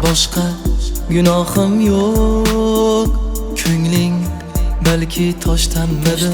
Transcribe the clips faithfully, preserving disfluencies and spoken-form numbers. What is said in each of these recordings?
boshqa gunohim yo'q. Ko'ngling balki toshtanmidi,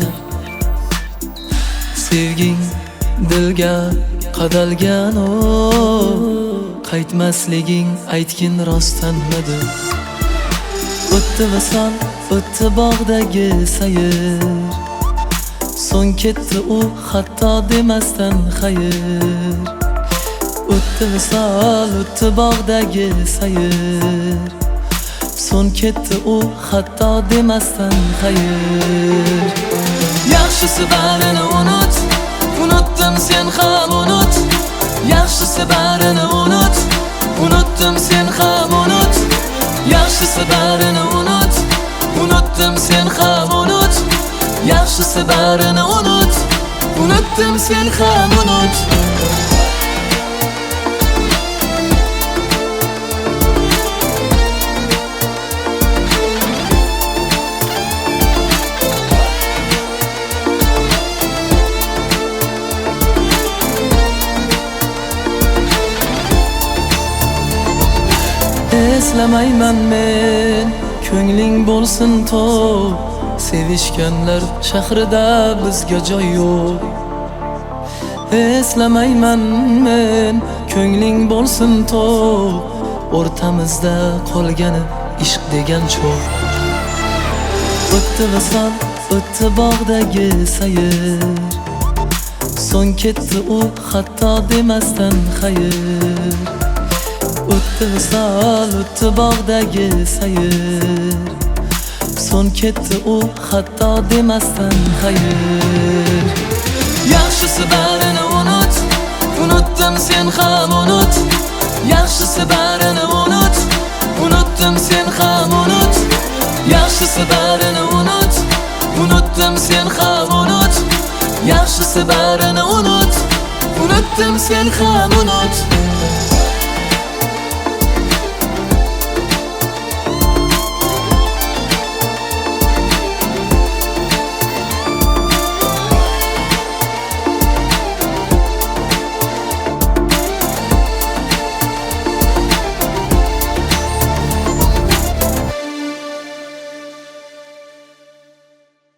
sevging dilga qadalgan o, qaytmasliging aytgin rostdanmidi. O'tdi visol, o'tdi bog'dagi sayr, so'ng ketdi u hatto demasdan xayr. O'tdi visol, o'tdi bog'dagi sayr, so'ng ketdi u hatto demasdan xayr. Yaxshisi barini unut, unutdim sen ham unut. Yaxshisi barini unut, unutdim sen ham unut. Yaxshisi barini unut, unutdim sen ham unut. Yaxshisi barini unut, unutdim sen ham unut. Eslamayman men, ko'ngling bo'lsin to'q. Sevishganlar shahrida bizga joy yo'q. Eslamayman men, ko'ngling bo'lsin to'q. O'rtamizda qolgani ishq degan cho'q. O'tdi visol, o'tdi bog'dagi sayr, so'ng ketdi u hatto demasdan xayr. O'tdi visol, o'tdi bog'dagi sayr, so'ng ketdi u hatto demasdan xayr. Yaxshisi barini unut, unutdim sen ham unut. Yaxshisi barini unut, unutdim sen ham unut. Yaxshisi barini unut, unutdim sen ham unut. Yaxshisi barini unut, unutdim sen ham unut.